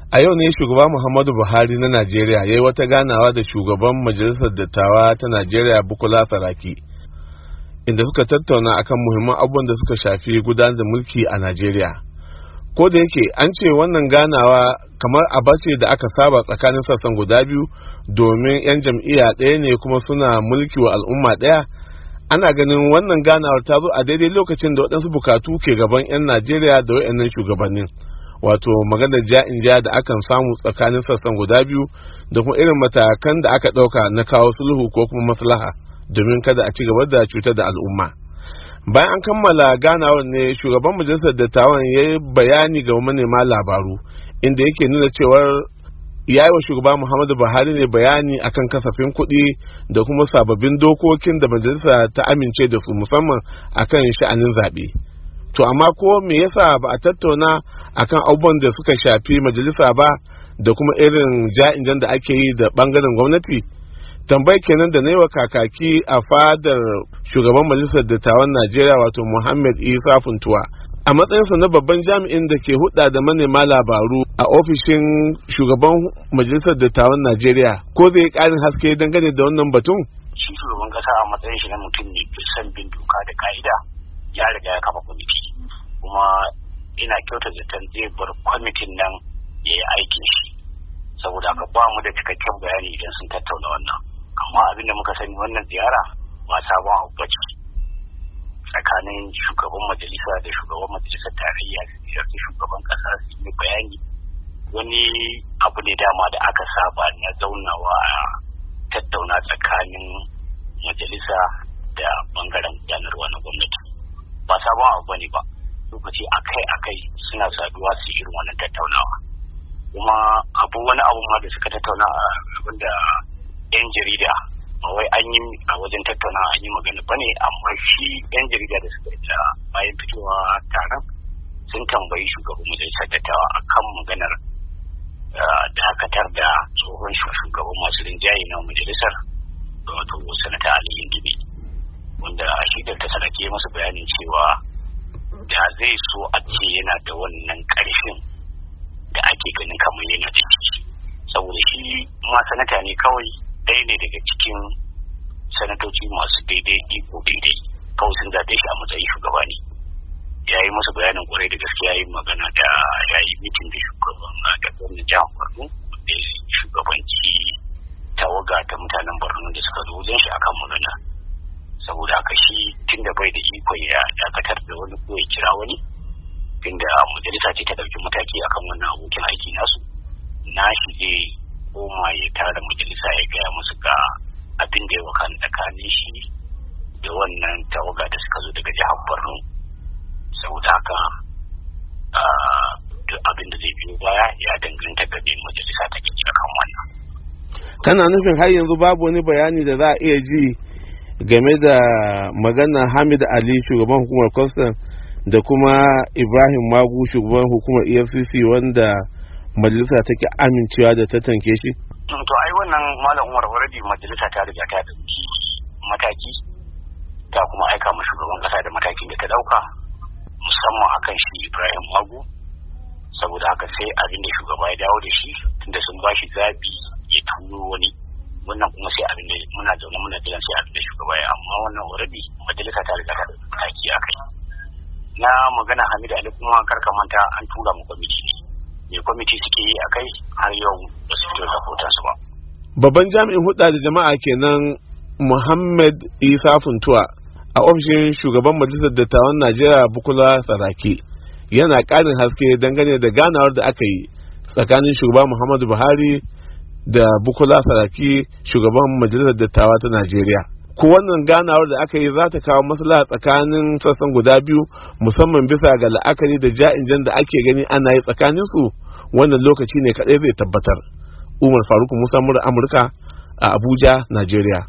A yau ne shugaba Muhammadu Buhari na Najeriya ya yi wata ganawa da shugaban Majalisar Dattawa ta Najeriya Bukola Saraki, inda suka tattauna akan muhimman abubuwan da suka shafi gudanar da mulki a Najeriya. Ko da yake an ce wannan ganawa kamar abace da aka saba tsakanin sassan guda biyu domin 'yan jam'iyya ɗaya ne kuma suna mulki wa al'umma ɗaya, ana ganin wannan ganawar ta zo a daidai lokacin da waɗansu bukatu ke gaban 'yan Najeriya da waɗannan shugabannin. Wato maganar ja da akan samu tsakanin sassan guda biyu da kuma irin matakan da aka ɗauka na kawo sulhu ko kuma maslaha domin kada a ci gaba da cutar da al'umma. Bayan an kammala ganawar ne shugaban majalisar dattawan ya yi bayani ga manema labaru inda yake nuna cewar ya yi wa shugaba Muhammadu Buhari ne bayani akan kasafin kuɗi da kuma sababbin dokokin da majalisa ta amince da su musamman akan sha'anin zaɓe. To amma ko me yasa ba a tattauna akan abubuwan da suka shafi majalisa ba da kuma irin ja'injan da ake yi da bangaren gwamnati? Tambayar kenan da na yi wa kakaki a fadar shugaban majalisar dattawan Najeriya wato Muhammad Isa Funtuwa a matsayinsa na babban jami'in da ke hudda da manema labaru a ofishin shugaban majalisar dattawan Najeriya, ko zai yi ƙarin haske dangane da wannan batun? Shi shugaban kasa a matsayin shi na mutum ne son bin doka da ka'ida ya riga ya kafa kwamiti, kuma ina kyauta zaton zai bar kwamitin nan ya yi aikin shi, saboda haka ba mu da cikakken bayani idan sun tattauna wannan. Amma abin da muka sani wannan ziyara ba sabon abu ba ce tsakanin shugaban majalisa da shugaban majalisar tarayya da shugaban kasa su yi bayani. Wani abu ne dama da aka saba na zaunawa a tattauna tsakanin majalisa da bangaren gudanarwa na gwamnati. Ba sabon abu bane ba, lokaci akai suna saduwa su irin wannan tattaunawa, kuma wani abu ma da suka tattauna abin da 'yan jarida ba wai an yi a wajen tattaunawa an yi magana bane, amma shi 'yan jarida da suka ita bayan fitowa taron sun tambayi shugaban majalisar dattawa akan maganar dakatar da tsohon shugaban masu rinjaye na majalisar wato sanata Ali Indimi, wanda shi da Saraki ya masa bayanin cewa da zai so a ce yana da wannan ƙarfin da ake ganin kamar yana da shi, saboda shi ma sanata ne kawai, ɗaya ne daga cikin sanatoci masu daidai iko daidai, kawai sun zaɓe shi a matsayin shugaba ne. Ya yi masa bayanin kwarai da gaskiya, yi magana da ya yi mitin da shugaban da gwamnan jihar Borno da shugabanci tawaga ta mutanen Borno da suka zo wajen shi akan magana. Saboda haka shi tunda bai da iko ya dakatar da wani ko ya kira wani, tunda majalisa ce ta ɗauki mataki akan wannan abokin aiki nasu, na shi zai koma ya tara majalisa ya gaya musu ga abin da ya wakana tsakanin shi da wannan tawaga da suka zo daga jihar Borno. Saboda haka duk abin da zai biyo baya ya danganta ga bin majalisa ta ke akan wannan. Kana nufin har yanzu babu wani bayani da za a iya ji game da magana Hamid Ali shugaban hukumar Kwastam da kuma Ibrahim Magu shugaban hukumar EFCC wanda majalisa take amincewa da ta tanke shi? To ai wannan Malam Umar already majalisa ta riga ta dauki mataki, ta kuma aika ma shugaban kasa da matakin da ta dauka musamman akan shi Ibrahim Magu. Saboda haka sai abin da shugaba ya dawo da shi, tunda sun bashi zabi ya turo wani, wannan kuma sai abin da muna zaune muna jiran sai abin da shugaba ya, amma wannan already majalisa ta riga ta dauki mataki akai. Na magana Hamid Ali kuma karka manta an tura mu kwamiti ne. Me kwamiti suke yi akai har yau ba su fito da rahotonsu ba. Babban jami'in hudda da jama'a kenan Muhammad Isa Funtuwa a ofishin shugaban majalisar dattawan Najeriya Bukola Saraki yana ƙarin haske dangane da ganawar da aka yi tsakanin shugaba Muhammadu Buhari da Bukola Saraki shugaban majalisar dattawa ta Najeriya. Ko wannan ganawar da aka yi za ta kawo maslaha tsakanin sassan guda biyu musamman bisa ga la'akari da ja'injan da ake gani ana yi tsakanin su, wannan lokaci ne kadai zai tabbatar. Umar Faruk Musa, Amurka a Abuja, Najeriya.